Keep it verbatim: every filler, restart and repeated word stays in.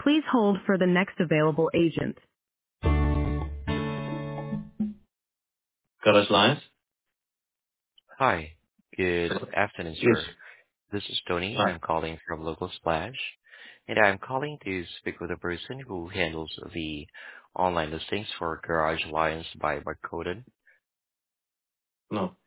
Please hold for the next available agent. Garage Lines? Hi. Good afternoon, Yes. sir. This is Tony. Hi. I'm calling from Local Splash, and I'm calling to speak with the person who handles the online listings for Garage Lines by Barcoded. No.